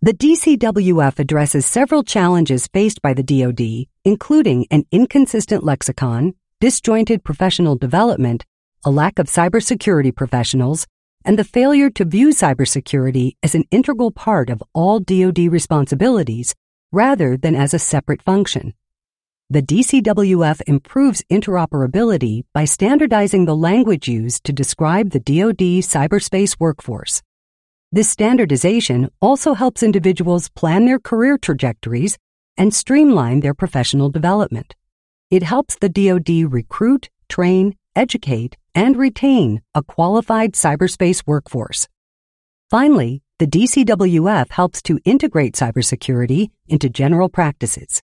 The DCWF addresses several challenges faced by the DoD, including an inconsistent lexicon, disjointed professional development, a lack of cybersecurity professionals, and the failure to view cybersecurity as an integral part of all DoD responsibilities rather than as a separate function. The DCWF improves interoperability by standardizing the language used to describe the DoD cyberspace workforce. This standardization also helps individuals plan their career trajectories and streamline their professional development. It helps the DoD recruit, train, educate, and retain a qualified cyberspace workforce. Finally, the DCWF helps to integrate cybersecurity into general practices.